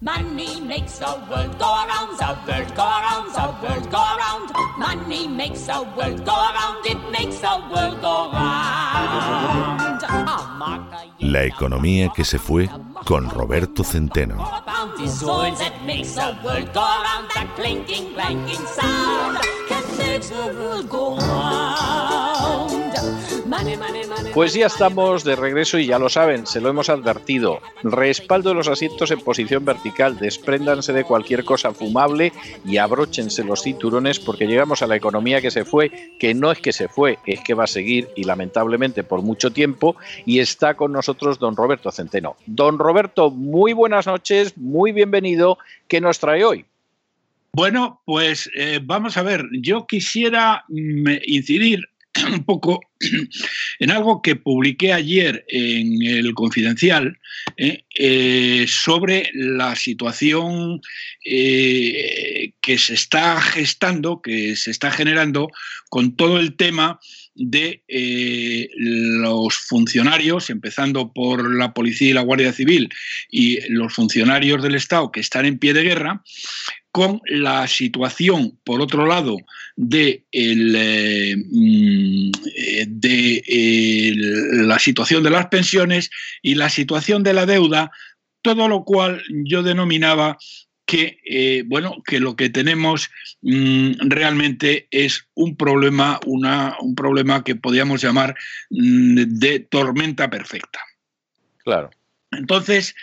Money makes the world go around, the world go around, the world go around. Money makes the world go around, it makes the world go round. La economía que se fue con Roberto Centeno. Pues ya estamos de regreso y ya lo saben, se lo hemos advertido. Respaldo de los asientos en posición vertical, despréndanse de cualquier cosa fumable y abróchense los cinturones porque llegamos a la economía que se fue, que no es que se fue, es que va a seguir y lamentablemente por mucho tiempo, y está con nosotros don Roberto Centeno. Don Roberto, muy buenas noches, muy bienvenido. ¿Qué nos trae hoy? Bueno, pues vamos a ver, yo quisiera incidir un poco en algo que publiqué ayer en El Confidencial sobre la situación que se está gestando, que se está generando con todo el tema de los funcionarios, empezando por la policía y la Guardia Civil y los funcionarios del Estado que están en pie de guerra, con la situación, por otro lado, de la situación de las pensiones y la situación de la deuda, todo lo cual yo denominaba que lo que tenemos realmente es un problema que podríamos llamar de tormenta perfecta. Claro. Entonces,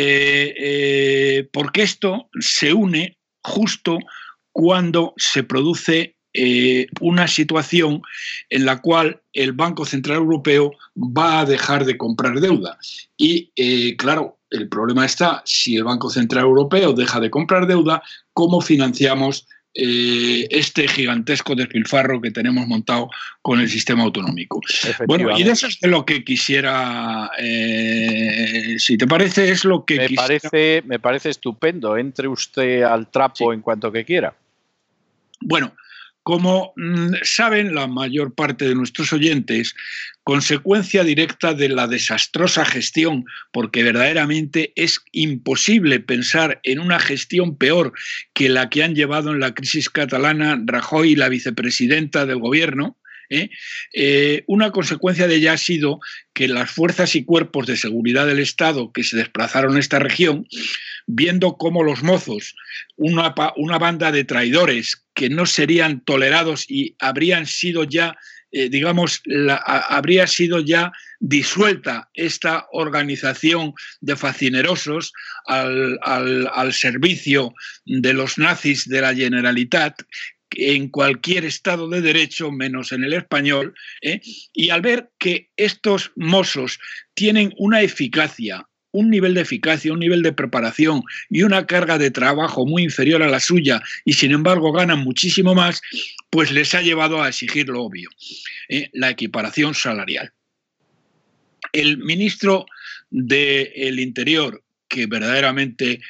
porque esto se une justo cuando se produce una situación en la cual el Banco Central Europeo va a dejar de comprar deuda. Y, claro, el problema está, si el Banco Central Europeo deja de comprar deuda, ¿cómo financiamos este gigantesco despilfarro que tenemos montado con el sistema autonómico? Bueno, y de eso es de lo que quisiera, si te parece, es lo que me parece estupendo. Entre usted al trapo en cuanto que quiera. Bueno, como saben la mayor parte de nuestros oyentes, consecuencia directa de la desastrosa gestión, porque verdaderamente es imposible pensar en una gestión peor que la que han llevado en la crisis catalana Rajoy y la vicepresidenta del gobierno, una consecuencia de ella ha sido que las fuerzas y cuerpos de seguridad del Estado que se desplazaron a esta región, viendo cómo los mozos, una banda de traidores que no serían tolerados y habrían sido ya, habría sido ya disuelta esta organización de facinerosos al servicio de los nazis de la Generalitat, en cualquier Estado de Derecho, menos en el español, y al ver que estos mozos tienen una eficacia, un nivel de eficacia, un nivel de preparación y una carga de trabajo muy inferior a la suya y sin embargo ganan muchísimo más, pues les ha llevado a exigir lo obvio, la equiparación salarial. El ministro del Interior, que verdaderamente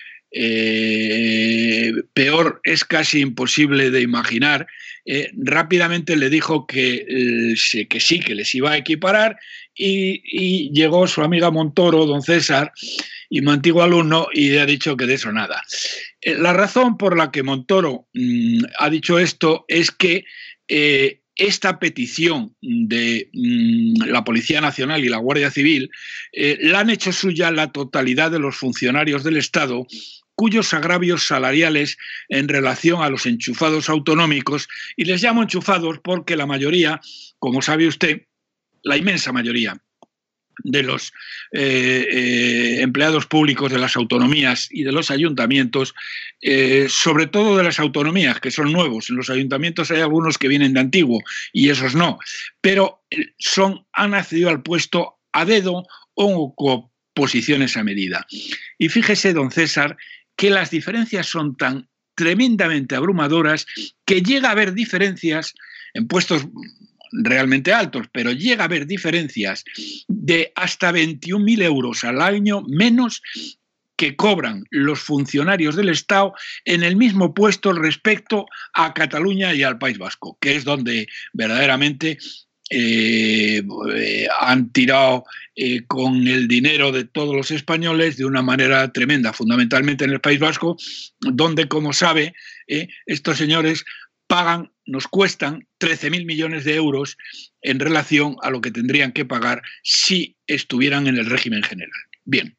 peor es casi imposible de imaginar, rápidamente le dijo que sí, que les iba a equiparar, y llegó su amiga Montoro, don César, y mi antiguo alumno, y le ha dicho que de eso nada. La razón por la que Montoro ha dicho esto es que esta petición de la Policía Nacional y la Guardia Civil la han hecho suya la totalidad de los funcionarios del Estado, cuyos agravios salariales en relación a los enchufados autonómicos, y les llamo enchufados porque la mayoría, como sabe usted, la inmensa mayoría de los empleados públicos de las autonomías y de los ayuntamientos, sobre todo de las autonomías, que son nuevos. En los ayuntamientos hay algunos que vienen de antiguo y esos no, pero han accedido al puesto a dedo o con posiciones a medida. Y fíjese, don César, que las diferencias son tan tremendamente abrumadoras que llega a haber diferencias en puestos realmente altos, pero llega a haber diferencias de hasta 21.000 euros al año menos que cobran los funcionarios del Estado en el mismo puesto respecto a Cataluña y al País Vasco, que es donde verdaderamente han tirado con el dinero de todos los españoles de una manera tremenda, fundamentalmente en el País Vasco, donde, como sabe, estos señores nos cuestan 13.000 millones de euros en relación a lo que tendrían que pagar si estuvieran en el régimen general. Bien.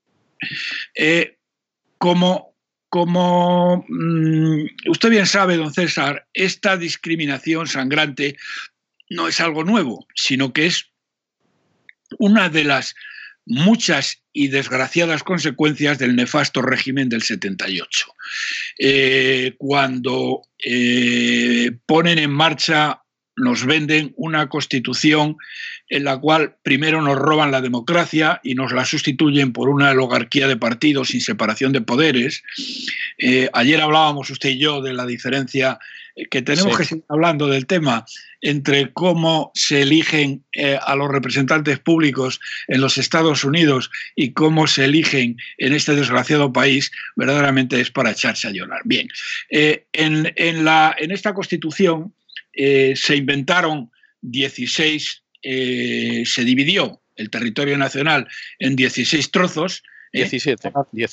Como usted bien sabe, don César, esta discriminación sangrante no es algo nuevo, sino que es una de las muchas y desgraciadas consecuencias del nefasto régimen del 78. Cuando ponen en marcha, nos venden una constitución en la cual primero nos roban la democracia y nos la sustituyen por una oligarquía de partidos sin separación de poderes. Ayer hablábamos usted y yo de la diferencia que tenemos que seguir hablando del tema entre cómo se eligen a los representantes públicos en los Estados Unidos y cómo se eligen en este desgraciado país. Verdaderamente es para echarse a llorar. Bien, en esta Constitución se inventaron 16, se dividió el territorio nacional en 16 trozos. 17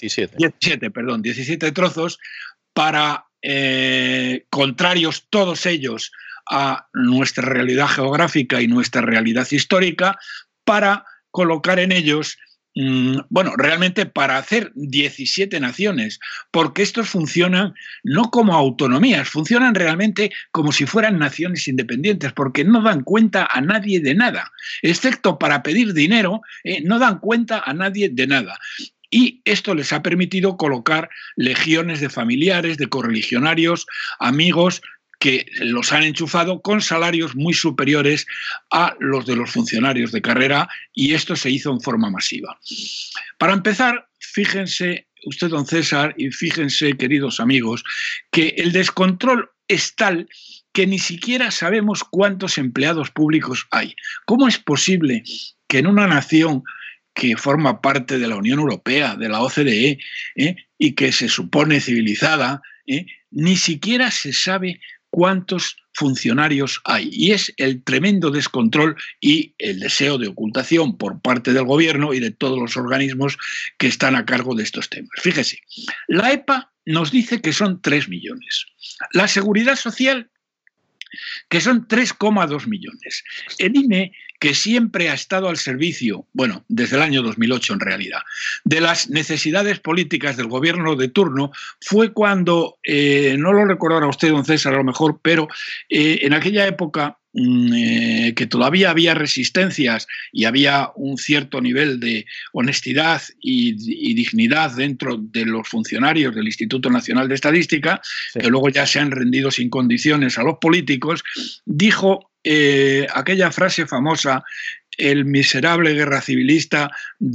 trozos para contrarios todos ellos a nuestra realidad geográfica y nuestra realidad histórica, para colocar en ellos, realmente para hacer 17 naciones, porque estos funcionan no como autonomías, funcionan realmente como si fueran naciones independientes, porque no dan cuenta a nadie de nada, excepto para pedir dinero, no dan cuenta a nadie de nada. Y esto les ha permitido colocar legiones de familiares, de correligionarios, amigos, que los han enchufado con salarios muy superiores a los de los funcionarios de carrera, y esto se hizo en forma masiva. Para empezar, fíjense usted, don César, y fíjense, queridos amigos, que el descontrol es tal que ni siquiera sabemos cuántos empleados públicos hay. ¿Cómo es posible que en una nación que forma parte de la Unión Europea, de la OCDE, y que se supone civilizada, ni siquiera se sabe cuántos funcionarios hay? Y es el tremendo descontrol y el deseo de ocultación por parte del gobierno y de todos los organismos que están a cargo de estos temas. Fíjese, la EPA nos dice que son 3 millones. La Seguridad Social, que son 3,2 millones. El INE, que siempre ha estado al servicio, desde el año 2008 en realidad, de las necesidades políticas del gobierno de turno, fue cuando, no lo recordará usted, don César, a lo mejor, pero en aquella época que todavía había resistencias y había un cierto nivel de honestidad y dignidad dentro de los funcionarios del Instituto Nacional de Estadística, que luego ya se han rendido sin condiciones a los políticos, dijo aquella frase famosa, el miserable guerra civilista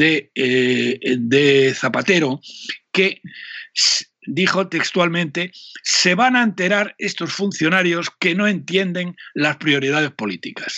de Zapatero, que dijo textualmente: se van a enterar estos funcionarios que no entienden las prioridades políticas.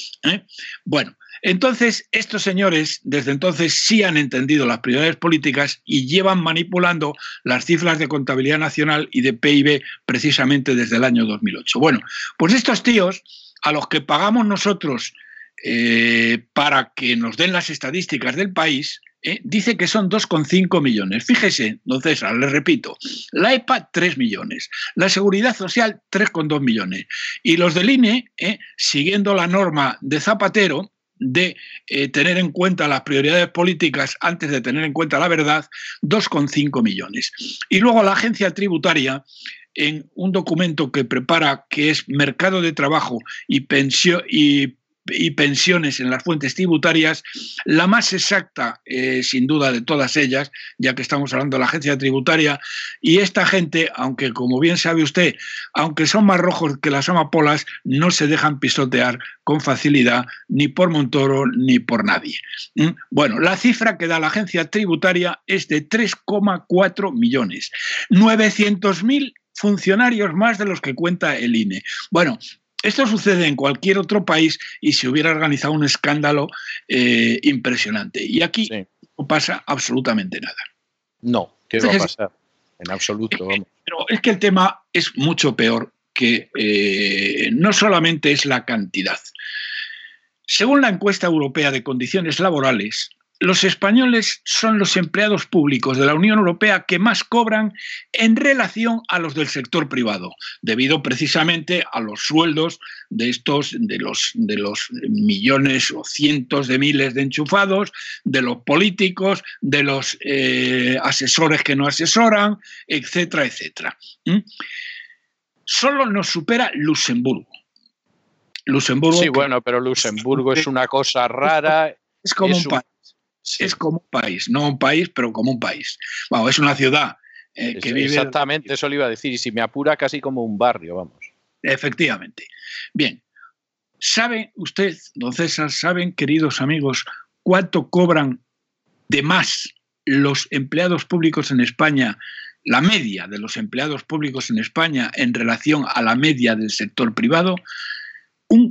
Entonces estos señores desde entonces sí han entendido las prioridades políticas y llevan manipulando las cifras de contabilidad nacional y de PIB precisamente desde el año 2008. Pues estos tíos, a los que pagamos nosotros para que nos den las estadísticas del país, dice que son 2,5 millones. Fíjese, don César, le repito, la EPA 3 millones, la Seguridad Social 3,2 millones, y los del INE, siguiendo la norma de Zapatero de tener en cuenta las prioridades políticas antes de tener en cuenta la verdad, 2,5 millones. Y luego la agencia tributaria, en un documento que prepara, que es Mercado de Trabajo y pensiones en las fuentes tributarias, la más exacta, sin duda, de todas ellas, ya que estamos hablando de la agencia tributaria, y esta gente, aunque como bien sabe usted, aunque son más rojos que las amapolas, no se dejan pisotear con facilidad ni por Montoro ni por nadie. La cifra que da la agencia tributaria es de 3,4 millones, 900.000 funcionarios más de los que cuenta el INE. Esto sucede en cualquier otro país y se hubiera organizado un escándalo impresionante. Y aquí no pasa absolutamente nada. No, ¿qué va a pasar? En absoluto. Pero es que el tema es mucho peor, que no solamente es la cantidad. Según la encuesta europea de condiciones laborales, los españoles son los empleados públicos de la Unión Europea que más cobran en relación a los del sector privado, debido precisamente a los sueldos de los millones o cientos de miles de enchufados, de los políticos, de los asesores que no asesoran, etcétera, etcétera. Solo nos supera Luxemburgo. Sí, bueno, pero Luxemburgo es una cosa rara. Es como un país. Sí. Es como un país, no un país, pero como un país. Bueno, es una ciudad que vive... Exactamente, eso le iba a decir. Y si me apura, casi como un barrio, vamos. Efectivamente. Bien. ¿Sabe usted, don César, saben, queridos amigos, cuánto cobran de más los empleados públicos en España, la media de los empleados públicos en España en relación a la media del sector privado? Un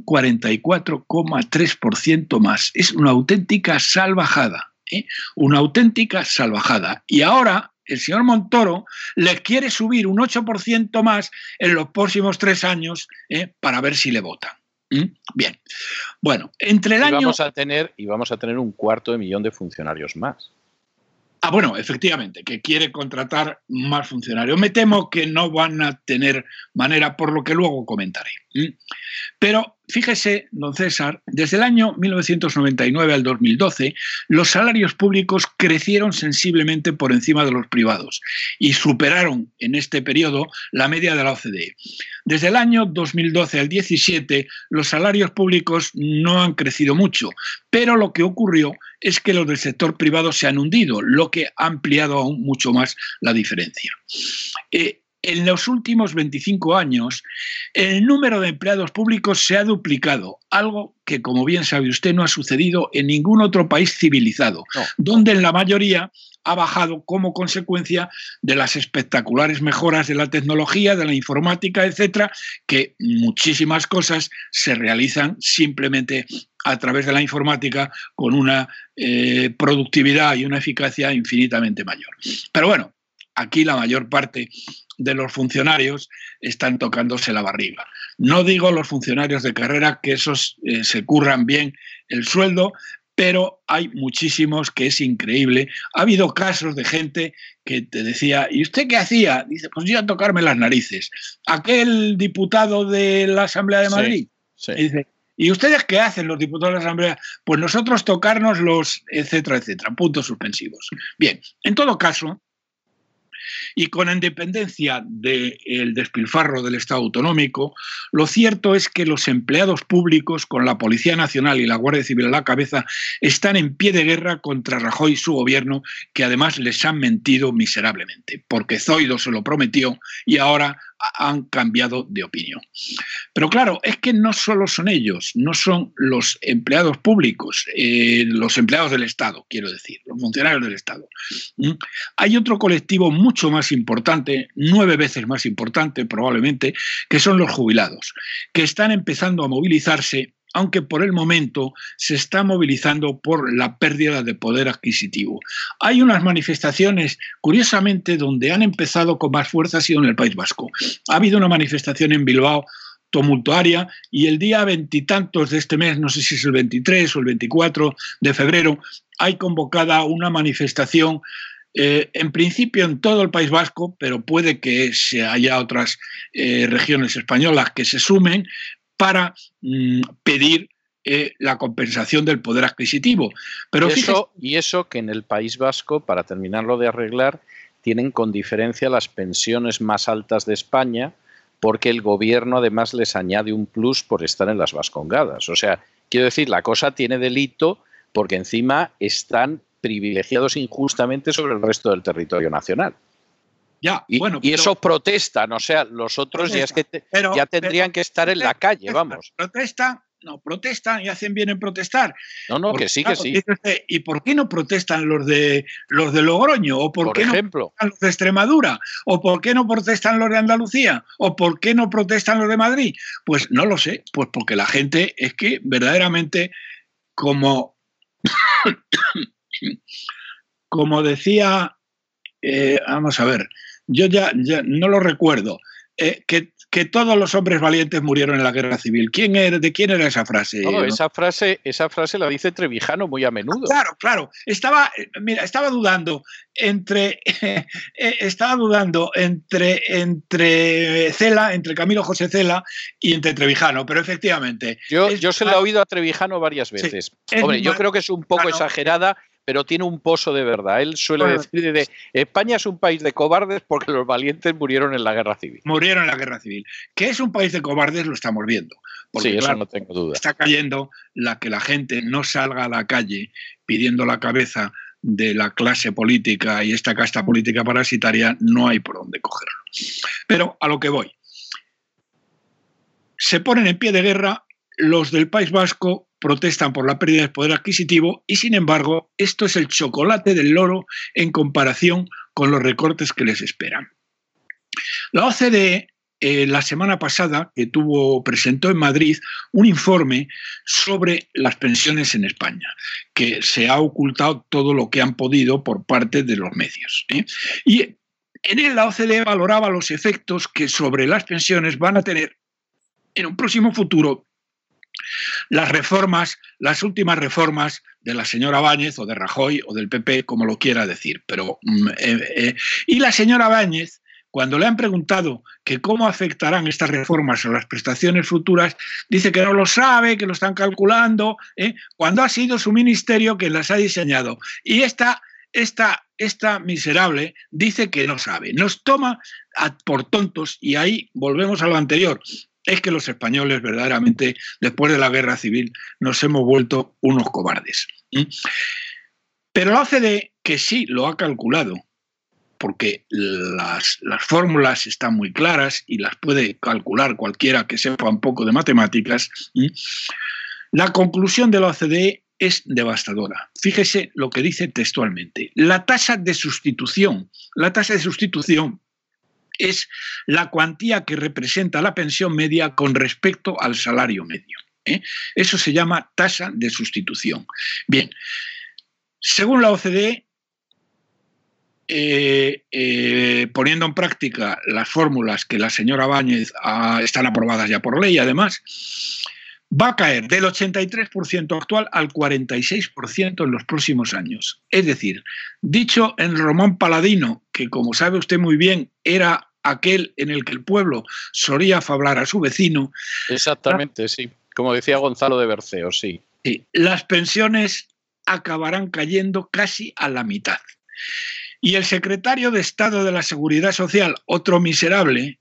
44,3% más. Es una auténtica salvajada, una auténtica salvajada. Y ahora el señor Montoro le quiere subir un 8% más en los próximos 3 años para ver si le votan. Bien. Bueno, entre el año... vamos a tener 250.000 funcionarios más. Bueno, efectivamente, que quiere contratar más funcionarios. Me temo que no van a tener manera, por lo que luego comentaré. Pero fíjese, don César, desde el año 1999 al 2012, los salarios públicos crecieron sensiblemente por encima de los privados y superaron en este periodo la media de la OCDE. Desde el año 2012 al 2017, los salarios públicos no han crecido mucho, pero lo que ocurrió es que los del sector privado se han hundido, lo que ha ampliado aún mucho más la diferencia. En los últimos 25 años, el número de empleados públicos se ha duplicado, algo que, como bien sabe usted, no ha sucedido en ningún otro país civilizado, donde en la mayoría ha bajado como consecuencia de las espectaculares mejoras de la tecnología, de la informática, etcétera, que muchísimas cosas se realizan simplemente a través de la informática con una productividad y una eficacia infinitamente mayor. Pero bueno, aquí la mayor parte de los funcionarios están tocándose la barriga. No digo los funcionarios de carrera, que esos se curran bien el sueldo, pero hay muchísimos que es increíble. Ha habido casos de gente que te decía, ¿y usted qué hacía? Dice, pues yo a tocarme las narices. Aquel diputado de la Asamblea de Madrid, sí. Dice, ¿y ustedes qué hacen los diputados de la Asamblea? Pues nosotros tocarnos los etcétera, etcétera, puntos suspensivos. Bien, en todo caso, y con independencia del despilfarro del Estado autonómico, lo cierto es que los empleados públicos, con la Policía Nacional y la Guardia Civil a la cabeza, están en pie de guerra contra Rajoy y su gobierno, que además les han mentido miserablemente, porque Zoido se lo prometió y ahora han cambiado de opinión. Pero claro, es que no solo son ellos, no son los empleados públicos, los empleados del Estado, quiero decir, los funcionarios del Estado. Hay otro colectivo mucho más importante, 9 veces más importante probablemente, que son los jubilados, que están empezando a movilizarse, aunque por el momento se está movilizando por la pérdida de poder adquisitivo. Hay unas manifestaciones, curiosamente, donde han empezado con más fuerza ha sido en el País Vasco. Ha habido una manifestación en Bilbao tumultuaria y el día 20 y tantos de este mes, no sé si es el 23 o el 24 de febrero, hay convocada una manifestación en principio en todo el País Vasco, pero puede que haya otras regiones españolas que se sumen para pedir la compensación del poder adquisitivo. Pero eso que en el País Vasco, para terminarlo de arreglar, tienen con diferencia las pensiones más altas de España, porque el gobierno además les añade un plus por estar en las vascongadas. O sea, quiero decir, la cosa tiene delito porque encima están privilegiados injustamente sobre el resto del territorio nacional. Y eso protestan, o sea, los otros ya tendrían que estar en la calle, vamos. Protestan y hacen bien en protestar. Porque, que sí, claro, que sí. ¿Y por qué no protestan los de Logroño? ¿O por qué no protestan los de Extremadura? ¿O por qué no protestan los de Andalucía? ¿O por qué no protestan los de Madrid? Pues no lo sé, pues porque la gente es que verdaderamente, como decía, vamos a ver, yo ya no lo recuerdo, que todos los hombres valientes murieron en la guerra civil. ¿De quién era esa frase? No, esa frase la dice Trevijano muy a menudo. Claro. Estaba dudando entre Cela, entre Camilo José Cela y entre Trevijano, pero efectivamente. Yo se la he oído a Trevijano varias veces. Sí, hombre, yo creo que es un poco exagerada, pero tiene un pozo de verdad. Él suele decir de España es un país de cobardes porque los valientes murieron en la guerra civil. Murieron en la guerra civil. Que es un país de cobardes lo estamos viendo. Porque, sí, eso no tengo duda. Está cayendo que la gente no salga a la calle pidiendo la cabeza de la clase política y esta casta política parasitaria, no hay por dónde cogerlo. Pero a lo que voy. Se ponen en pie de guerra los del País Vasco, protestan por la pérdida de poder adquisitivo y, sin embargo, esto es el chocolate del loro en comparación con los recortes que les esperan. La OCDE, la semana pasada, presentó en Madrid un informe sobre las pensiones en España, que se ha ocultado todo lo que han podido por parte de los medios. Y en él la OCDE valoraba los efectos que sobre las pensiones van a tener en un próximo futuro las últimas reformas de la señora Báñez o de Rajoy o del PP, como lo quiera decir. Y la señora Báñez, cuando le han preguntado que cómo afectarán estas reformas a las prestaciones futuras, dice que no lo sabe, que lo están calculando, cuando ha sido su ministerio quien las ha diseñado. Y esta miserable dice que no sabe. Nos toma por tontos y ahí volvemos a lo anterior. Es que los españoles verdaderamente, después de la guerra civil, nos hemos vuelto unos cobardes. Pero la OCDE, que sí lo ha calculado, porque las fórmulas están muy claras y las puede calcular cualquiera que sepa un poco de matemáticas, la conclusión de la OCDE es devastadora. Fíjese lo que dice textualmente. La tasa de sustitución es la cuantía que representa la pensión media con respecto al salario medio. Eso se llama tasa de sustitución. Bien, según la OCDE, poniendo en práctica las fórmulas que la señora Báñez están aprobadas ya por ley, además, va a caer del 83% actual al 46% en los próximos años. Es decir, dicho en román paladino, que como sabe usted muy bien, era aquel en el que el pueblo solía fablar a su vecino. Exactamente, sí. Como decía Gonzalo de Berceo, sí. Las pensiones acabarán cayendo casi a la mitad. Y el secretario de Estado de la Seguridad Social, otro miserable,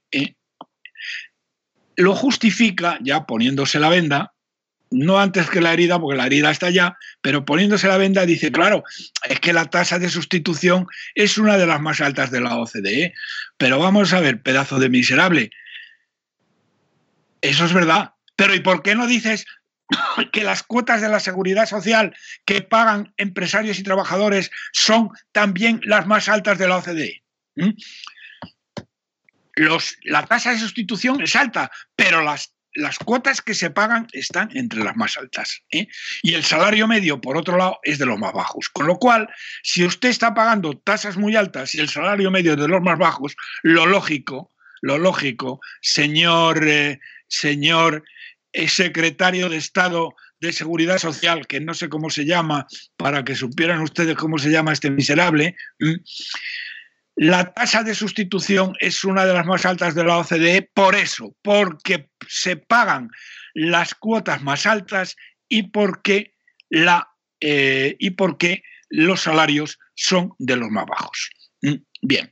lo justifica ya poniéndose la venda, no antes que la herida, porque la herida está allá, pero poniéndose la venda dice, claro, es que la tasa de sustitución es una de las más altas de la OCDE, pero vamos a ver, pedazo de miserable, eso es verdad, pero ¿y por qué no dices que las cuotas de la seguridad social que pagan empresarios y trabajadores son también las más altas de la OCDE? La tasa de sustitución es alta, pero las cuotas que se pagan están entre las más altas. Y el salario medio, por otro lado, es de los más bajos. Con lo cual, si usted está pagando tasas muy altas y el salario medio es de los más bajos, lo lógico, señor secretario de Estado de Seguridad Social, que no sé cómo se llama, para que supieran ustedes cómo se llama este miserable, la tasa de sustitución es una de las más altas de la OCDE por eso, porque se pagan las cuotas más altas y porque los salarios son de los más bajos. Bien.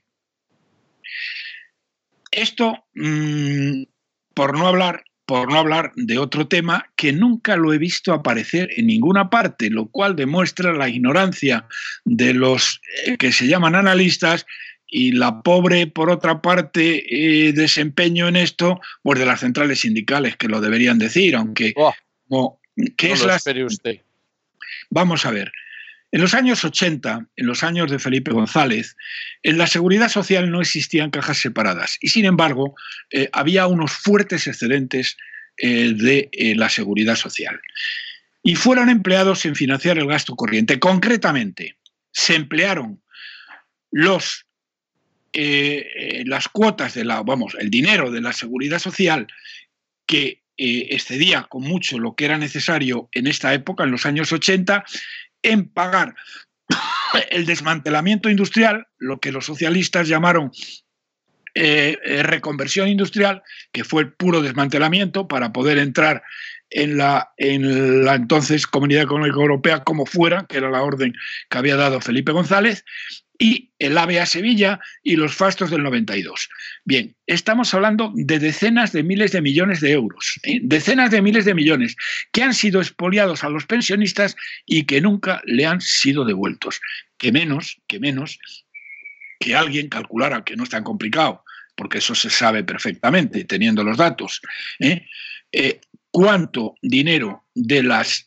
Esto, por no hablar de otro tema que nunca lo he visto aparecer en ninguna parte, lo cual demuestra la ignorancia de los que se llaman analistas y la pobre, por otra parte, desempeño en esto, pues de las centrales sindicales, que lo deberían decir, aunque... ¿qué es la... espere usted. Vamos a ver. En los años 80, en los años de Felipe González, en la seguridad social no existían cajas separadas y, sin embargo, había unos fuertes excedentes de la seguridad social. Y fueron empleados en financiar el gasto corriente. Concretamente, se emplearon los las cuotas el dinero de la seguridad social, que excedía con mucho lo que era necesario en esta época, en los años 80, en pagar el desmantelamiento industrial, lo que los socialistas llamaron reconversión industrial, que fue el puro desmantelamiento para poder entrar en la entonces Comunidad Económica Europea como fuera, que era la orden que había dado Felipe González, y el AVE a Sevilla y los fastos del 92. Bien, estamos hablando de decenas de miles de millones de euros, decenas de miles de millones que han sido expoliados a los pensionistas y que nunca le han sido devueltos. Que menos que alguien calculara, que no es tan complicado, porque eso se sabe perfectamente teniendo los datos, cuánto dinero de las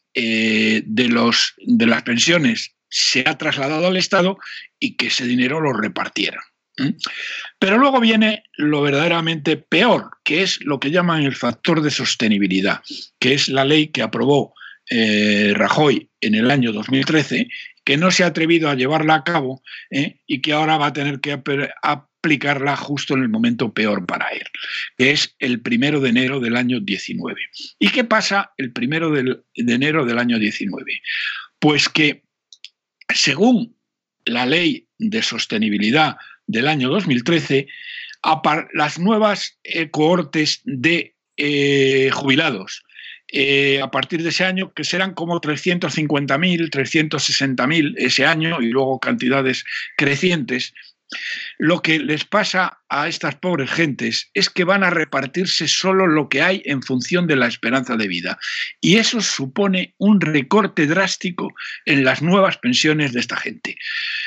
pensiones se ha trasladado al Estado y que ese dinero lo repartiera. Pero luego viene lo verdaderamente peor, que es lo que llaman el factor de sostenibilidad, que es la ley que aprobó Rajoy en el año 2013, que no se ha atrevido a llevarla a cabo y que ahora va a tener que aplicarla justo en el momento peor para él, que es el 1 de enero del año 19. ¿Y qué pasa el 1 de enero del año 19? Pues que, según la ley de sostenibilidad del año 2013, las nuevas cohortes de jubilados a partir de ese año, que serán como 350.000, 360.000 ese año y luego cantidades crecientes, lo que les pasa a estas pobres gentes es que van a repartirse solo lo que hay en función de la esperanza de vida. Y eso supone un recorte drástico en las nuevas pensiones de esta gente.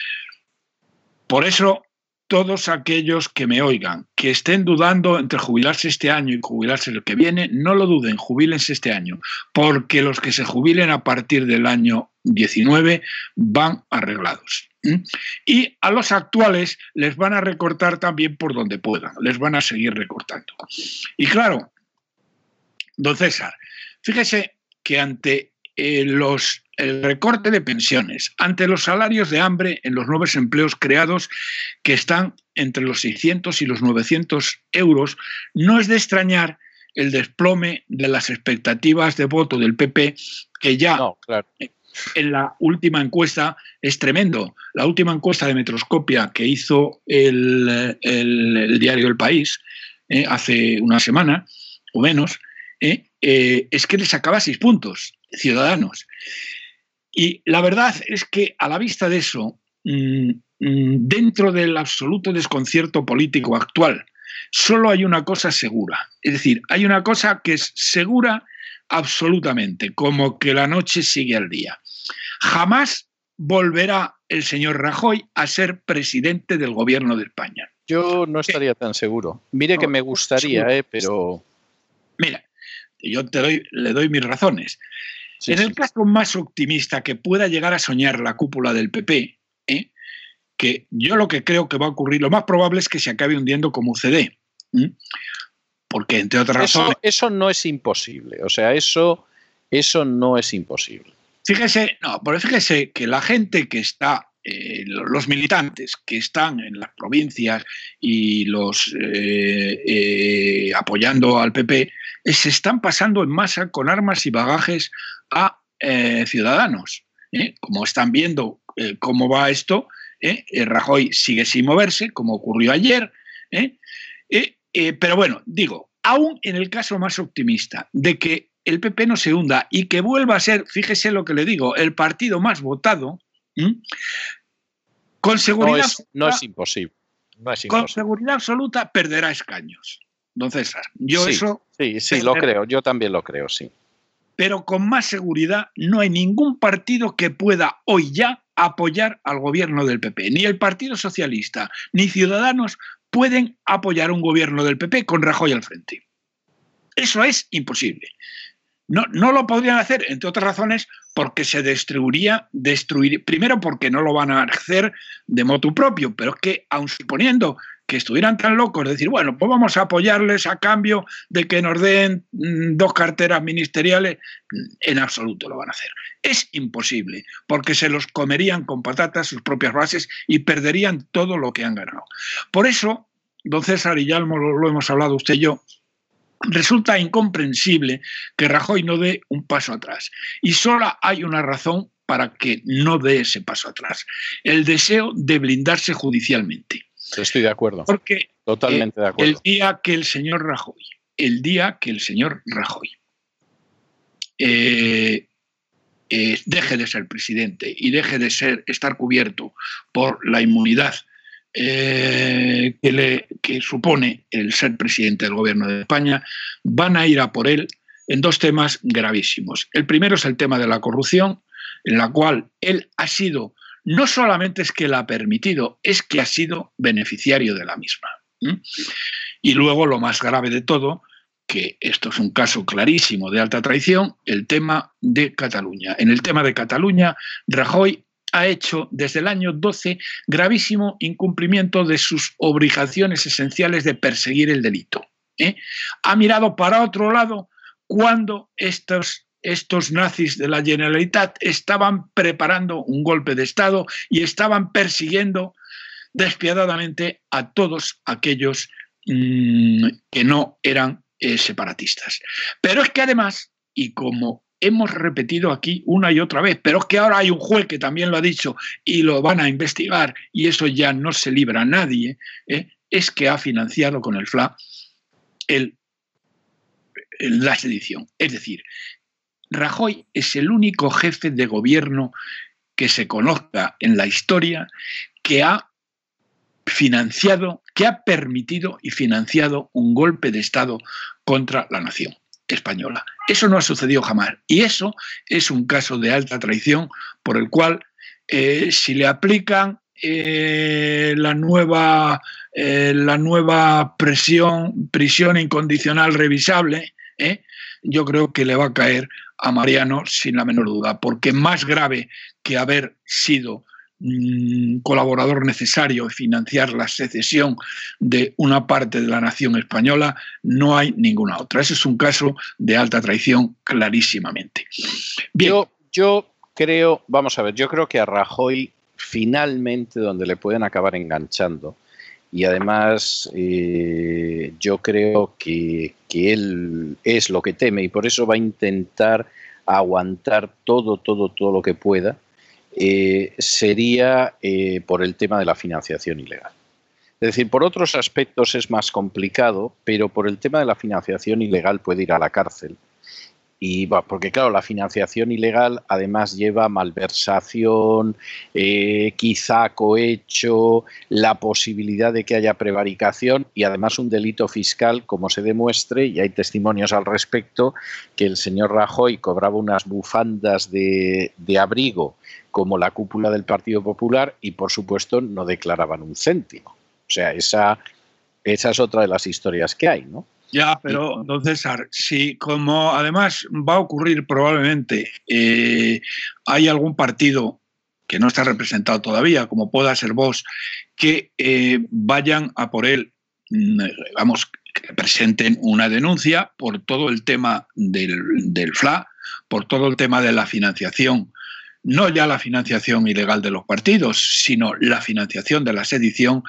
Por eso, todos aquellos que me oigan, que estén dudando entre jubilarse este año y jubilarse el que viene, no lo duden, jubílense este año, porque los que se jubilen a partir del año 19 van arreglados. Y a los actuales les van a recortar también por donde puedan, les van a seguir recortando. Y claro, don César, fíjese que ante el recorte de pensiones, ante los salarios de hambre en los nuevos empleos creados, que están entre los 600 y los 900 euros, no es de extrañar el desplome de las expectativas de voto del PP, que ya en la última encuesta es tremendo. La última encuesta de Metroscopia que hizo el diario El País hace una semana o menos, es que le sacaba 6 puntos Ciudadanos. Y la verdad es que a la vista de eso, dentro del absoluto desconcierto político actual, solo hay una cosa segura. Es decir, hay una cosa que es segura absolutamente, como que la noche sigue al día. Jamás volverá el señor Rajoy a ser presidente del gobierno de España. Yo no estaría tan seguro. Mire que me gustaría, pero... Mira, yo le doy mis razones. Sí, en el caso más optimista que pueda llegar a soñar la cúpula del PP, que yo lo que creo que va a ocurrir, lo más probable es que se acabe hundiendo como UCD. Porque, entre otras razones... Eso no es imposible. O sea, eso no es imposible. Fíjese que la gente que está, los militantes que están en las provincias y los apoyando al PP, se están pasando en masa con armas y bagajes a Ciudadanos. Como están viendo cómo va esto, Rajoy sigue sin moverse, como ocurrió ayer. Pero bueno, digo, aún en el caso más optimista de que el PP no se hunda y que vuelva a ser, fíjese lo que le digo, el partido más votado, con seguridad... No es imposible. Con seguridad absoluta perderá escaños. Don César, Sí, lo creo, yo también lo creo, sí. Pero con más seguridad no hay ningún partido que pueda hoy ya apoyar al gobierno del PP. Ni el Partido Socialista ni Ciudadanos pueden apoyar un gobierno del PP con Rajoy al frente. Eso es imposible. No lo podrían hacer, entre otras razones, porque se destruiría, primero porque no lo van a hacer de motu propio, pero es que, aun suponiendo que estuvieran tan locos de decir, bueno, pues vamos a apoyarles a cambio de que nos den 2 carteras ministeriales, en absoluto lo van a hacer. Es imposible, porque se los comerían con patatas sus propias bases y perderían todo lo que han ganado. Por eso, don César, y ya lo hemos hablado usted y yo, resulta incomprensible que Rajoy no dé un paso atrás. Y solo hay una razón para que no dé ese paso atrás: el deseo de blindarse judicialmente. Estoy de acuerdo. Porque totalmente de acuerdo. el día que el señor Rajoy deje de ser presidente y deje de estar cubierto por la inmunidad que supone el ser presidente del gobierno de España, van a ir a por él en 2 temas gravísimos. El primero es el tema de la corrupción, en la cual él ha sido, no solamente es que la ha permitido, es que ha sido beneficiario de la misma. Y luego, lo más grave de todo, que esto es un caso clarísimo de alta traición, el tema de Cataluña. En el tema de Cataluña, Rajoy ha hecho desde el año 12 gravísimo incumplimiento de sus obligaciones esenciales de perseguir el delito. Ha mirado para otro lado cuando estos nazis de la Generalitat estaban preparando un golpe de Estado y estaban persiguiendo despiadadamente a todos aquellos que no eran separatistas. Pero es que además, y como hemos repetido aquí una y otra vez, pero es que ahora hay un juez que también lo ha dicho y lo van a investigar, y eso ya no se libra a nadie, es que ha financiado con el FLA la sedición. Es decir, Rajoy es el único jefe de gobierno que se conozca en la historia que ha financiado, que ha permitido y financiado un golpe de Estado contra la nación española. Eso no ha sucedido jamás. Y eso es un caso de alta traición por el cual, si le aplican la nueva prisión incondicional revisable, yo creo que le va a caer a Mariano sin la menor duda, porque más grave que haber sido colaborador necesario y financiar la secesión de una parte de la nación española, no hay ninguna otra. Ese es un caso de alta traición clarísimamente. Bien. Yo creo, vamos a ver, yo creo que a Rajoy finalmente donde le pueden acabar enganchando, y además yo creo que él es lo que teme y por eso va a intentar aguantar todo lo que pueda, sería por el tema de la financiación ilegal. Es decir, por otros aspectos es más complicado, pero por el tema de la financiación ilegal puede ir a la cárcel. Y porque claro, la financiación ilegal además lleva malversación, quizá cohecho, la posibilidad de que haya prevaricación y además un delito fiscal, como se demuestre, y hay testimonios al respecto, que el señor Rajoy cobraba unas bufandas de abrigo como la cúpula del Partido Popular y por supuesto no declaraban un céntimo. O sea, esa es otra de las historias que hay, ¿no? Ya, pero don César, si como además va a ocurrir probablemente, hay algún partido que no está representado todavía, como pueda ser Vox, que vayan a por él, que presenten una denuncia por todo el tema del FLA, por todo el tema de la financiación, no ya la financiación ilegal de los partidos, sino la financiación de la sedición.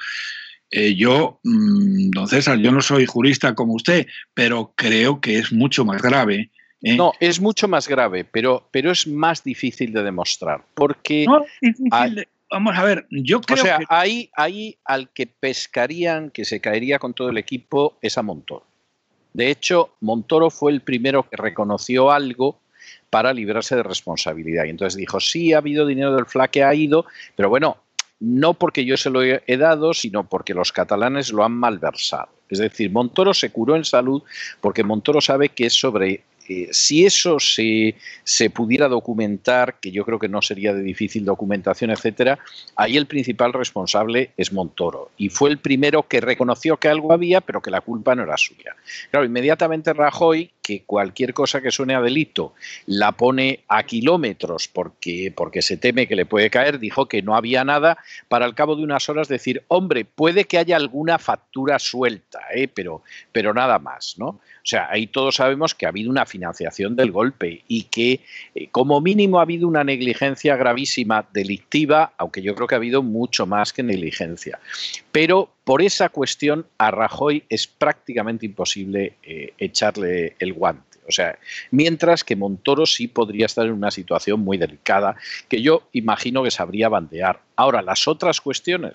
Don César, yo no soy jurista como usted, pero creo que es mucho más grave. No, es mucho más grave, pero es más difícil de demostrar. Porque no, es difícil vamos a ver, yo creo que ahí al que pescarían, que se caería con todo el equipo, es a Montoro. De hecho, Montoro fue el primero que reconoció algo para librarse de responsabilidad. Y entonces dijo, sí, ha habido dinero del FLA que ha ido, pero bueno, no porque yo se lo he dado, sino porque los catalanes lo han malversado. Es decir, Montoro se curó en salud porque Montoro sabe que es sobre... si eso se pudiera documentar, que yo creo que no sería de difícil documentación, etcétera, ahí el principal responsable es Montoro. Y fue el primero que reconoció que algo había, pero que la culpa no era suya. Claro, inmediatamente Rajoy que cualquier cosa que suene a delito la pone a kilómetros porque se teme que le puede caer, dijo que no había nada, para al cabo de unas horas decir, hombre, puede que haya alguna factura suelta, pero nada más, ¿no? O sea, ahí todos sabemos que ha habido una financiación del golpe y que como mínimo ha habido una negligencia gravísima delictiva, aunque yo creo que ha habido mucho más que negligencia. Pero por esa cuestión a Rajoy es prácticamente imposible echarle el guante. O sea, mientras que Montoro sí podría estar en una situación muy delicada, que yo imagino que sabría bandear. Ahora, las otras cuestiones,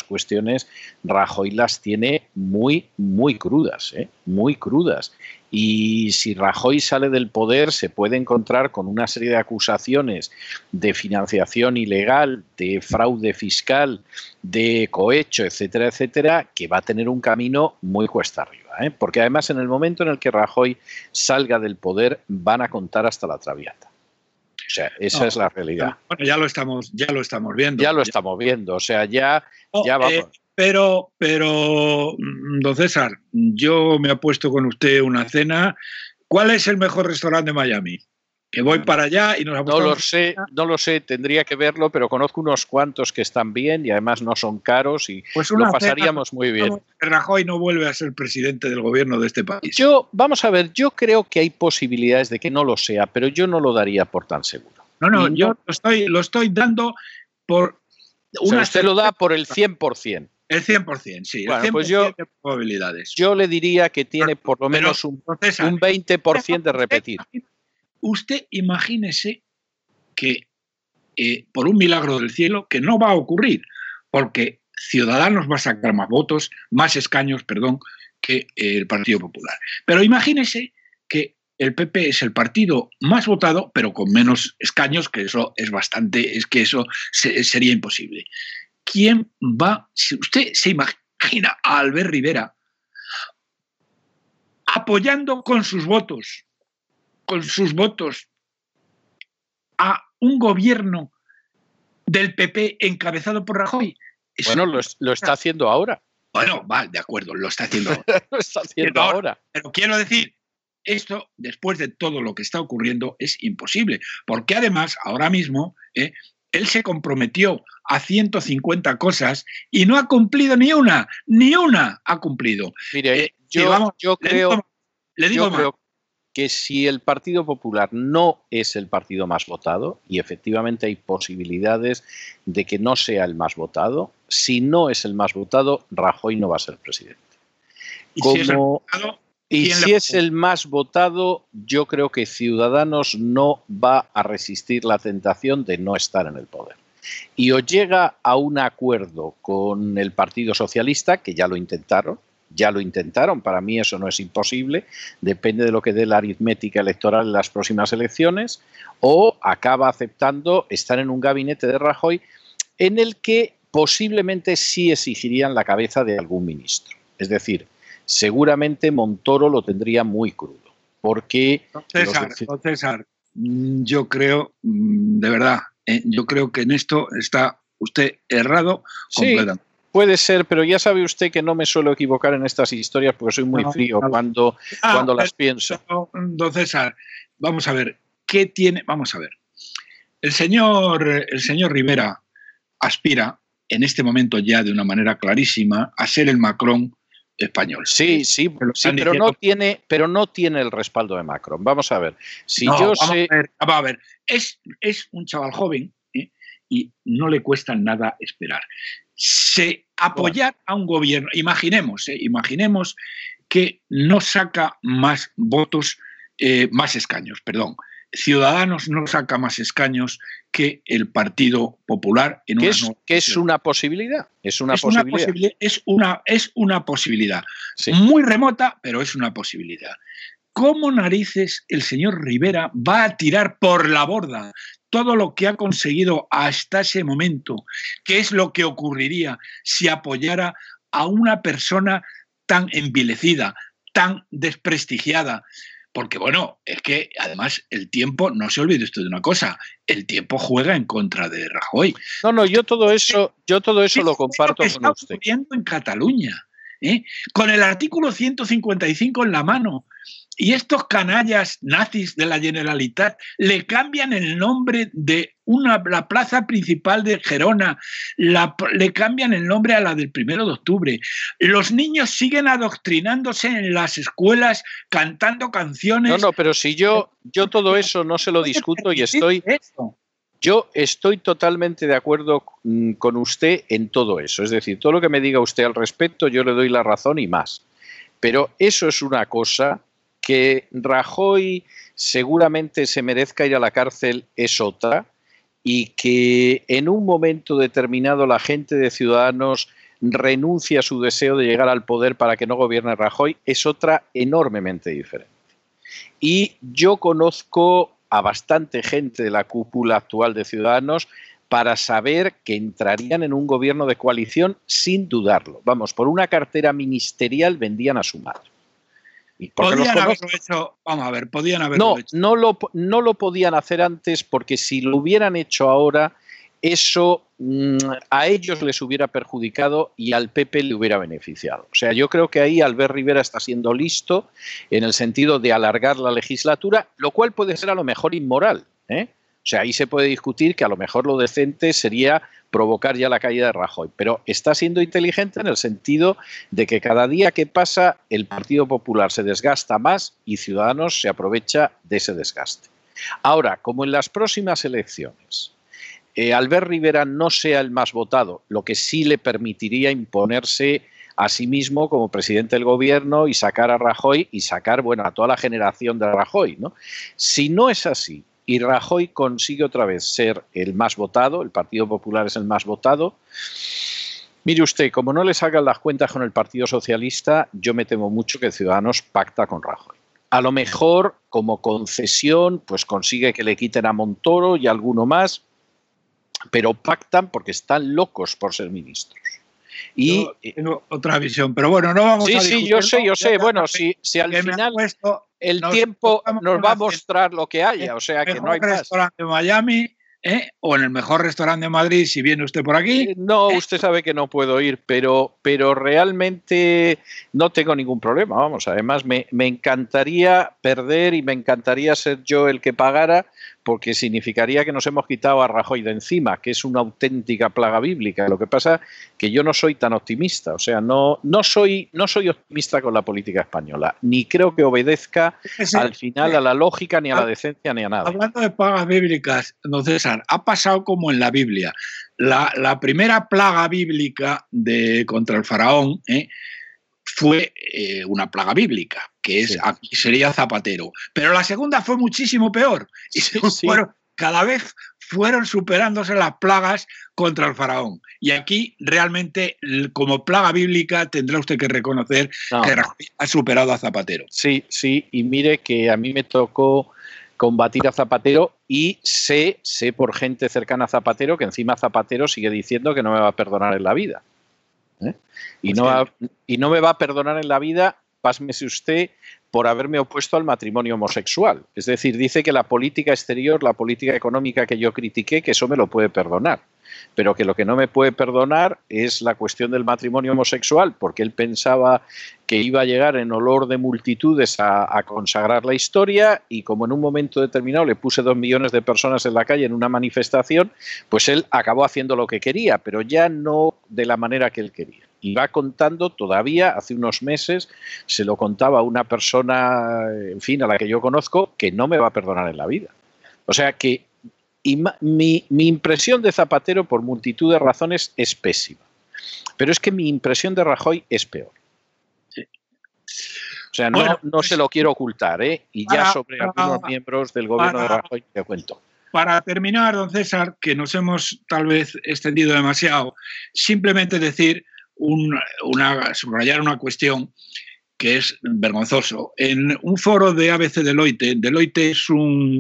Rajoy las tiene muy, muy crudas, muy crudas. Y si Rajoy sale del poder, se puede encontrar con una serie de acusaciones de financiación ilegal, de fraude fiscal, de cohecho, etcétera, etcétera, que va a tener un camino muy cuesta arriba. Porque además en el momento en el que Rajoy salga del poder van a contar hasta la Traviata. O sea, esa es la realidad. Bueno, ya lo estamos viendo. Ya lo estamos viendo, o sea, ya vamos. Pero, don César, yo me apuesto con usted una cena. ¿Cuál es el mejor restaurante de Miami? Que voy para allá y nos apostamos. No lo sé, tendría que verlo, pero conozco unos cuantos que están bien y además no son caros y pues lo pasaríamos muy bien. Rajoy no vuelve a ser presidente del gobierno de este país. Vamos a ver, yo creo que hay posibilidades de que no lo sea, pero yo no lo daría por tan seguro. No, yo lo estoy dando por una. O sea, usted lo da por el 100%. El 100%, sí. Bueno, el 100% pues de probabilidades. Yo le diría que tiene por lo menos un 20% de repetir. Usted imagínese que por un milagro del cielo, que no va a ocurrir, porque Ciudadanos va a sacar más escaños, que el Partido Popular. Pero imagínese que el PP es el partido más votado, pero con menos escaños, que eso es bastante, es que eso sería imposible. ¿Quién va? Si usted se imagina a Albert Rivera apoyando con sus votos a un gobierno del PP encabezado por Rajoy. Bueno, lo está haciendo ahora. Bueno, vale, de acuerdo, lo está haciendo ahora. Lo está haciendo ahora. Pero quiero decir, esto, después de todo lo que está ocurriendo, es imposible. Porque además, ahora mismo, él se comprometió a 150 cosas y no ha cumplido ni una ha cumplido. Mire, yo creo que si el Partido Popular no es el partido más votado, y efectivamente hay posibilidades de que no sea el más votado, si no es el más votado, Rajoy no va a ser presidente. Y si es el más votado, yo creo que Ciudadanos no va a resistir la tentación de no estar en el poder. Y o llega a un acuerdo con el Partido Socialista, que ya lo intentaron, para mí eso no es imposible, depende de lo que dé la aritmética electoral en las próximas elecciones, o acaba aceptando estar en un gabinete de Rajoy en el que posiblemente sí exigirían la cabeza de algún ministro. Es decir, seguramente Montoro lo tendría muy crudo, porque... César, yo creo, de verdad, yo creo que en esto está usted errado completamente. Puede ser, pero ya sabe usted que no me suelo equivocar en estas historias porque soy muy frío cuando las pienso. Don César, vamos a ver, ¿qué tiene? Vamos a ver. El señor Rivera aspira, en este momento ya de una manera clarísima, a ser el Macron español. Sí, pero no tiene el respaldo de Macron. Vamos a ver. Vamos a ver. Es un chaval joven y no le cuesta nada esperar. Apoyar a un gobierno, imaginemos que no saca más votos, más escaños, Ciudadanos no saca más escaños que el Partido Popular. Que es una posibilidad. Es una posibilidad. Sí. Muy remota, pero es una posibilidad. ¿Cómo narices el señor Rivera va a tirar por la borda todo lo que ha conseguido hasta ese momento? ¿Qué es lo que ocurriría si apoyara a una persona tan envilecida, tan desprestigiada? Porque, bueno, es que además el tiempo, no se olvide usted de una cosa, el tiempo juega en contra de Rajoy. No, yo todo eso lo comparto con usted. Está ocurriendo en Cataluña, con el artículo 155 en la mano. Y estos canallas nazis de la Generalitat le cambian el nombre de la plaza principal de Gerona, le cambian el nombre a la del 1 de octubre. Los niños siguen adoctrinándose en las escuelas cantando canciones. No, pero si yo todo eso no se lo discuto y yo estoy totalmente de acuerdo con usted en todo eso. Es decir, todo lo que me diga usted al respecto, yo le doy la razón y más. Pero eso es una cosa. Que Rajoy seguramente se merezca ir a la cárcel es otra, y que en un momento determinado la gente de Ciudadanos renuncie a su deseo de llegar al poder para que no gobierne Rajoy es otra enormemente diferente. Y yo conozco a bastante gente de la cúpula actual de Ciudadanos para saber que entrarían en un gobierno de coalición sin dudarlo. Vamos, por una cartera ministerial vendían a su madre. Podían haberlo hecho, vamos a ver, podían haberlo hecho. No lo podían hacer antes, porque si lo hubieran hecho ahora, eso a ellos les hubiera perjudicado y al PP le hubiera beneficiado. O sea, yo creo que ahí Albert Rivera está siendo listo en el sentido de alargar la legislatura, lo cual puede ser a lo mejor inmoral, ¿eh? O sea, ahí se puede discutir que a lo mejor lo decente sería provocar ya la caída de Rajoy, pero está siendo inteligente en el sentido de que cada día que pasa el Partido Popular se desgasta más y Ciudadanos se aprovecha de ese desgaste. Ahora, como en las próximas elecciones Albert Rivera no sea el más votado, lo que sí le permitiría imponerse a sí mismo como presidente del gobierno y sacar a Rajoy y sacar, bueno, a toda la generación de Rajoy, ¿no? Si no es así, y Rajoy consigue otra vez ser el más votado, el Partido Popular es el más votado, mire usted, como no le salgan las cuentas con el Partido Socialista, yo me temo mucho que Ciudadanos pacta con Rajoy. A lo mejor, como concesión, pues consigue que le quiten a Montoro y a alguno más, pero pactan porque están locos por ser ministros. Y yo tengo otra visión, pero bueno, no vamos a discutir. Sí, yo sé. Bueno, si al final el tiempo nos va a mostrar lo que haya, o sea que no hay más. Restaurante de Miami, o en el mejor restaurante de Madrid, si viene usted por aquí. No, usted sabe que no puedo ir, pero realmente no tengo ningún problema. Vamos, además me encantaría perder y me encantaría ser yo el que pagara, porque significaría que nos hemos quitado a Rajoy de encima, que es una auténtica plaga bíblica. Lo que pasa es que yo no soy tan optimista, o sea, no soy optimista con la política española, ni creo que obedezca al final a la lógica, ni a la decencia, ni a nada. Hablando de plagas bíblicas, don César, ha pasado como en la Biblia. La primera plaga bíblica contra el faraón fue una plaga bíblica, que es, aquí sería Zapatero. Pero la segunda fue muchísimo peor. Y cada vez fueron superándose las plagas contra el faraón. Y aquí realmente, como plaga bíblica, tendrá usted que reconocer que ha superado a Zapatero. Sí, y mire que a mí me tocó combatir a Zapatero y sé por gente cercana a Zapatero que encima Zapatero sigue diciendo que no me va a perdonar en la vida. Y no me va a perdonar en la vida, pásmese usted, por haberme opuesto al matrimonio homosexual. Es decir, dice que la política exterior, la política económica que yo critiqué, que eso me lo puede perdonar. Pero que lo que no me puede perdonar es la cuestión del matrimonio homosexual, porque él pensaba que iba a llegar en olor de multitudes a consagrar la historia, y como en un momento determinado le puse 2 millones de personas en la calle en una manifestación, pues él acabó haciendo lo que quería, pero ya no de la manera que él quería. Y va contando todavía, hace unos meses, se lo contaba a una persona, en fin, a la que yo conozco, que no me va a perdonar en la vida. O sea que mi impresión de Zapatero, por multitud de razones, es pésima. Pero es que mi impresión de Rajoy es peor. O sea, no se lo quiero ocultar, ¿eh? Y ya sobre algunos miembros del gobierno de Rajoy te cuento. Para terminar, don César, que nos hemos tal vez extendido demasiado, simplemente decir, subrayar una cuestión que es vergonzoso. En un foro de ABC Deloitte es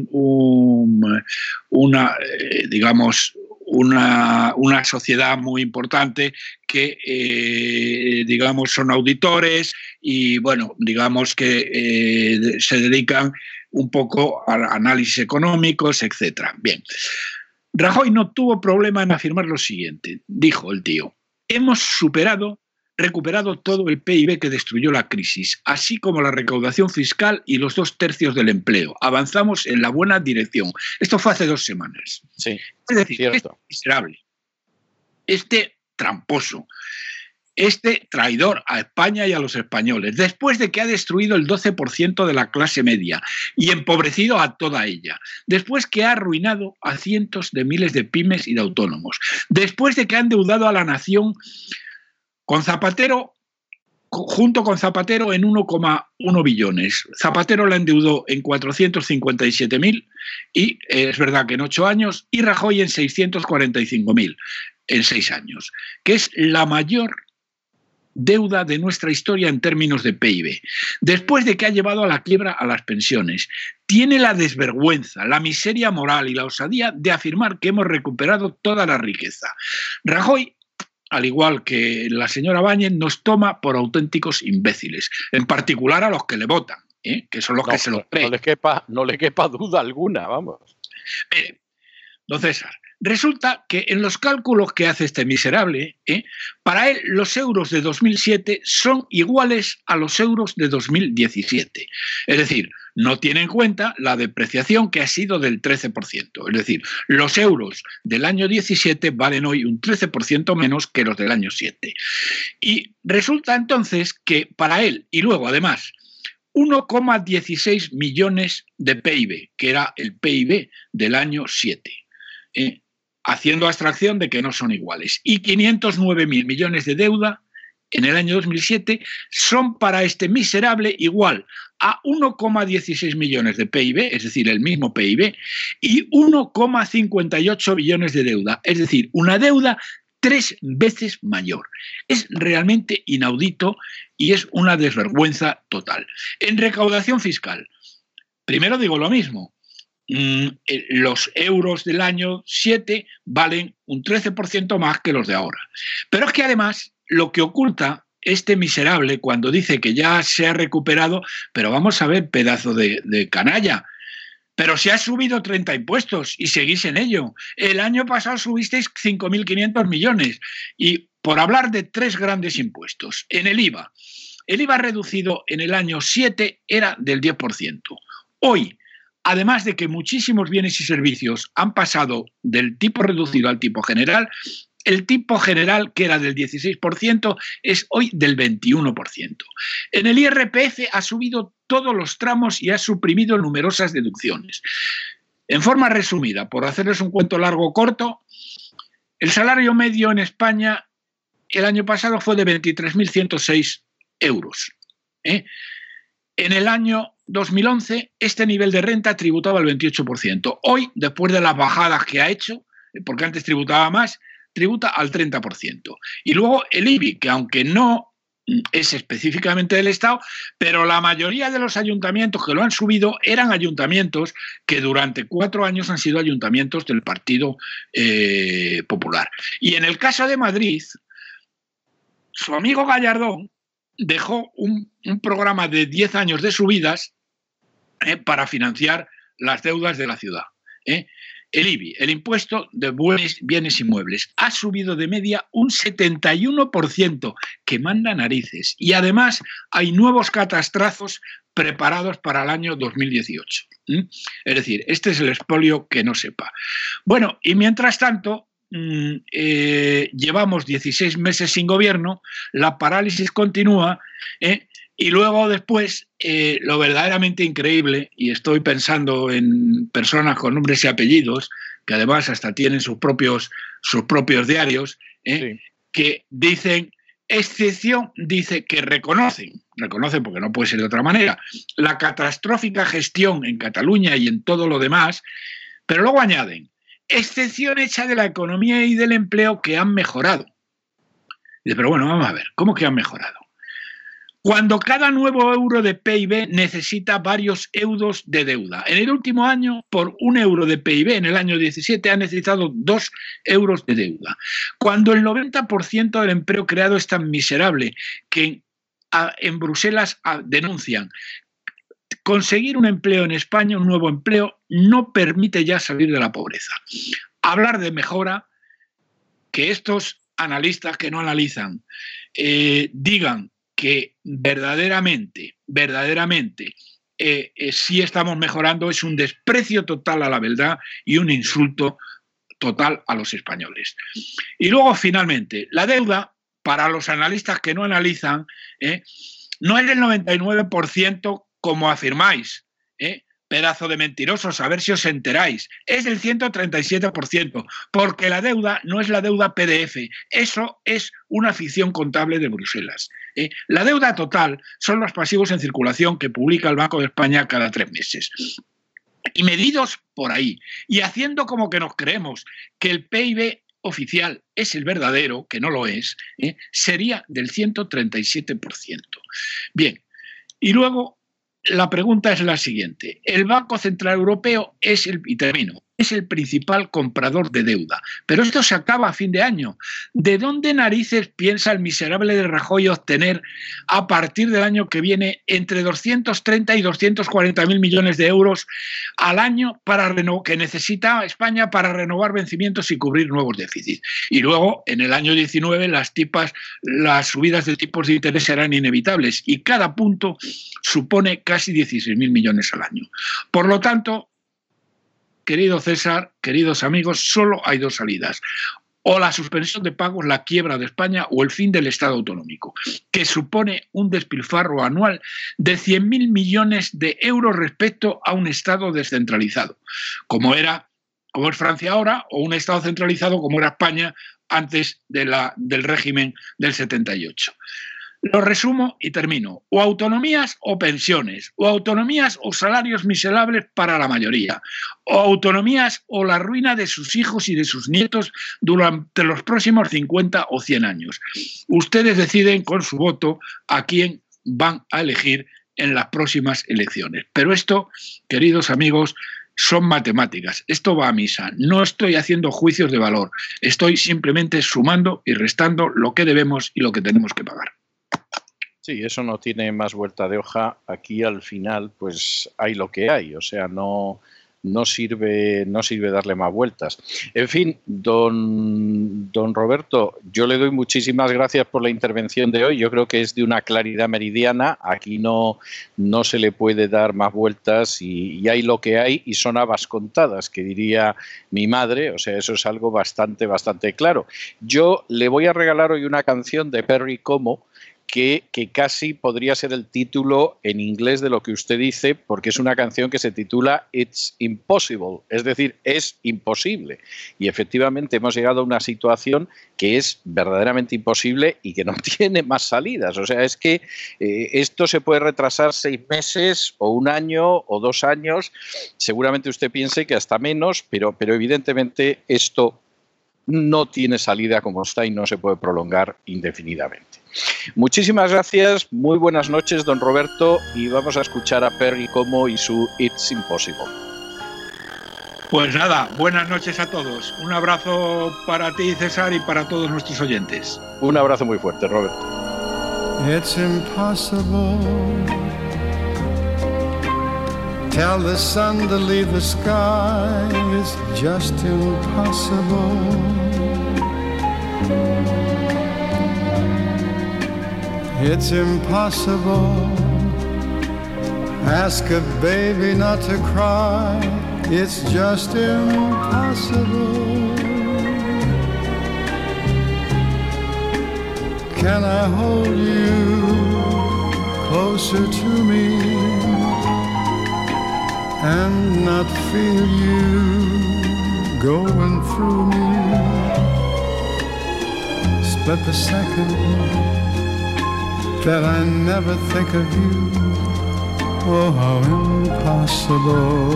una sociedad muy importante que, son auditores y, bueno, digamos que se dedican un poco a análisis económicos, etc. Bien. Rajoy no tuvo problema en afirmar lo siguiente. Dijo el tío: hemos superado recuperado todo el PIB que destruyó la crisis, así como la recaudación fiscal y los 2/3 del empleo. Avanzamos en la buena dirección. Esto fue hace 2 semanas. Sí, es decir, cierto. este miserable, este tramposo, este traidor a España y a los españoles, después de que ha destruido el 12% de la clase media y empobrecido a toda ella, después que ha arruinado a cientos de miles de pymes y de autónomos, después de que ha endeudado a la nación con Zapatero, junto con Zapatero, en 1,1 billones. Zapatero la endeudó en 457.000 y es verdad que en 8 años, y Rajoy en 645.000 en 6 años, que es la mayor deuda de nuestra historia en términos de PIB, después de que ha llevado a la quiebra a las pensiones. Tiene la desvergüenza, la miseria moral y la osadía de afirmar que hemos recuperado toda la riqueza. Rajoy, al igual que la señora Báñez, nos toma por auténticos imbéciles, en particular a los que le votan, que son los que se lo creen. No le quepa duda alguna, vamos. Don César, resulta que en los cálculos que hace este miserable, para él los euros de 2007 son iguales a los euros de 2017. Es decir, no tiene en cuenta la depreciación que ha sido del 13%. Es decir, los euros del año 17 valen hoy un 13% menos que los del año 7. Y resulta entonces que para él, y luego además, 1,16 millones de PIB, que era el PIB del año 7, haciendo abstracción de que no son iguales, y 509.000 millones de deuda en el año 2007 son para este miserable igual a 1,16 millones de PIB, es decir, el mismo PIB, y 1,58 billones de deuda, es decir, una deuda 3 veces mayor. Es realmente inaudito y es una desvergüenza total. En recaudación fiscal, primero digo lo mismo. Los euros del año 7 valen un 13% más que los de ahora. Pero es que además lo que oculta este miserable cuando dice que ya se ha recuperado, pero vamos a ver, pedazo de canalla, pero se ha subido 30 impuestos y seguís en ello. El año pasado subisteis 5.500 millones y por hablar de 3 grandes impuestos. En el IVA reducido en el año 7 era del 10%. Hoy, además de que muchísimos bienes y servicios han pasado del tipo reducido al tipo general, el tipo general, que era del 16%, es hoy del 21%. En el IRPF ha subido todos los tramos y ha suprimido numerosas deducciones. En forma resumida, por hacerles un cuento largo o corto, el salario medio en España el año pasado fue de 23.106 euros. En el año 2011, este nivel de renta tributaba el 28%. Hoy, después de las bajadas que ha hecho, porque antes tributaba más, tributa al 30%. Y luego el IBI, que aunque no es específicamente del Estado, pero la mayoría de los ayuntamientos que lo han subido eran ayuntamientos que durante 4 años han sido ayuntamientos del Partido Popular. Y en el caso de Madrid, su amigo Gallardón dejó un programa de 10 años de subidas para financiar las deudas de la ciudad. El IBI, el impuesto de bienes inmuebles, ha subido de media un 71%, que manda narices. Y además hay nuevos catastrazos preparados para el año 2018. Es decir, este es el expolio que no sepa. Bueno, y mientras tanto, llevamos 16 meses sin gobierno, la parálisis continúa, y luego después, lo verdaderamente increíble, y estoy pensando en personas con nombres y apellidos, que además hasta tienen sus propios diarios, sí, que dicen, excepción, dice que reconocen porque no puede ser de otra manera, la catastrófica gestión en Cataluña y en todo lo demás, pero luego añaden, excepción hecha de la economía y del empleo que han mejorado. Dice, pero bueno, vamos a ver, ¿cómo que han mejorado? Cuando cada nuevo euro de PIB necesita varios euros de deuda. En el último año, por 1 euro de PIB, en el año 17, ha necesitado 2 euros de deuda. Cuando el 90% del empleo creado es tan miserable que en Bruselas denuncian conseguir un empleo en España, un nuevo empleo, no permite ya salir de la pobreza. Hablar de mejora, que estos analistas que no analizan digan que verdaderamente sí estamos mejorando, es un desprecio total a la verdad y un insulto total a los españoles. Y luego, finalmente, la deuda, para los analistas que no analizan, no es del 99% como afirmáis, pedazo de mentirosos, a ver si os enteráis, es del 137%, porque la deuda no es la deuda PDF, eso es una ficción contable de Bruselas. La deuda total son los pasivos en circulación que publica el Banco de España cada 3 meses. Y medidos por ahí, y haciendo como que nos creemos que el PIB oficial es el verdadero, que no lo es, sería del 137%. Bien, y luego la pregunta es la siguiente. El Banco Central Europeo es el principal comprador de deuda, pero esto se acaba a fin de año. ¿De dónde narices piensa el miserable de Rajoy obtener a partir del año que viene entre 230 y 240.000 millones de euros al año que necesita España para renovar vencimientos y cubrir nuevos déficits? Y luego, en el año 19, las subidas de tipos de interés serán inevitables y cada punto supone casi 16.000 millones al año. Por lo tanto, querido César, queridos amigos, solo hay 2 salidas. O la suspensión de pagos, la quiebra de España, o el fin del Estado autonómico, que supone un despilfarro anual de 100.000 millones de euros respecto a un Estado descentralizado, como es Francia ahora, o un Estado centralizado como era España antes del régimen del 78. Lo resumo y termino. O autonomías o pensiones, o autonomías o salarios miserables para la mayoría, o autonomías o la ruina de sus hijos y de sus nietos durante los próximos 50 o 100 años. Ustedes deciden con su voto a quién van a elegir en las próximas elecciones. Pero esto, queridos amigos, son matemáticas. Esto va a misa. No estoy haciendo juicios de valor. Estoy simplemente sumando y restando lo que debemos y lo que tenemos que pagar. Sí, eso no tiene más vuelta de hoja. Aquí al final pues hay lo que hay, o sea, no sirve darle más vueltas. En fin, don Roberto, yo le doy muchísimas gracias por la intervención de hoy. Yo creo que es de una claridad meridiana. Aquí no se le puede dar más vueltas y hay lo que hay y son habas contadas, que diría mi madre. O sea, eso es algo bastante claro. Yo le voy a regalar hoy una canción de Perry Como, que casi podría ser el título en inglés de lo que usted dice, porque es una canción que se titula It's Impossible, es decir, es imposible. Y efectivamente hemos llegado a una situación que es verdaderamente imposible y que no tiene más salidas. O sea, es que esto se puede retrasar 6 meses o 1 año o 2 años. Seguramente usted piense que hasta menos, pero evidentemente esto no tiene salida como está y no se puede prolongar indefinidamente. Muchísimas gracias, muy buenas noches, don Roberto, y vamos a escuchar a Perry Como y su It's Impossible. Pues nada, buenas noches a todos. Un abrazo para ti, César, y para todos nuestros oyentes. Un abrazo muy fuerte, Roberto. It's impossible. Tell the sun to leave the sky. It's just impossible. It's impossible. Ask a baby not to cry. It's just impossible. Can I hold you closer to me and not feel you going through me? Split the second that I never think of you. Oh, how impossible.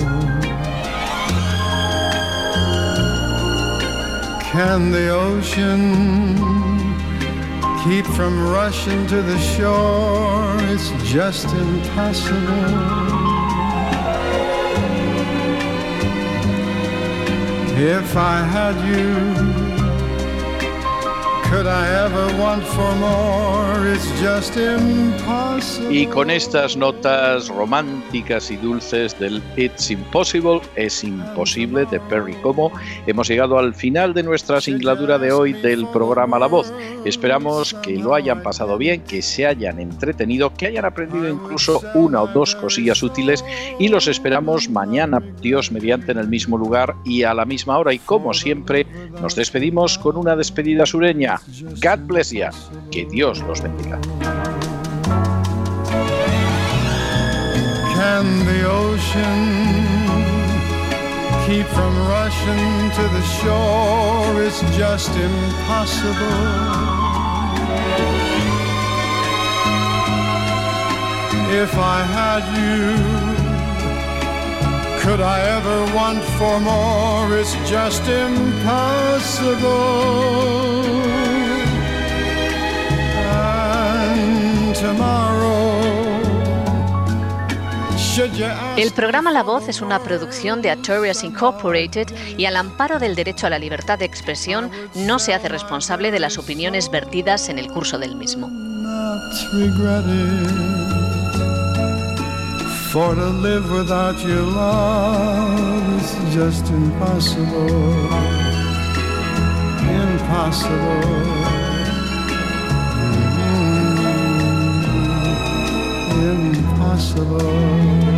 Can the ocean keep from rushing to the shore? It's just impossible. If I had you Y con estas notas románticas y dulces del It's Impossible, es imposible, de Perry Como, hemos llegado al final de nuestra singladura de hoy del programa La Voz. Esperamos que lo hayan pasado bien, que se hayan entretenido, que hayan aprendido incluso una o dos cosillas útiles, y los esperamos mañana, Dios mediante, en el mismo lugar y a la misma hora. Y como siempre, nos despedimos con una despedida sureña. God bless you. Que Dios los bendiga. Can the ocean keep from rushing to the shore? It's just impossible. If I had you, could I ever want for more? It's just impossible. And tomorrow, el programa La Voz es una producción de Artorias Incorporated y al amparo del derecho a la libertad de expresión no se hace responsable de las opiniones vertidas en el curso del mismo. For to live without your love is just impossible, impossible, impossible.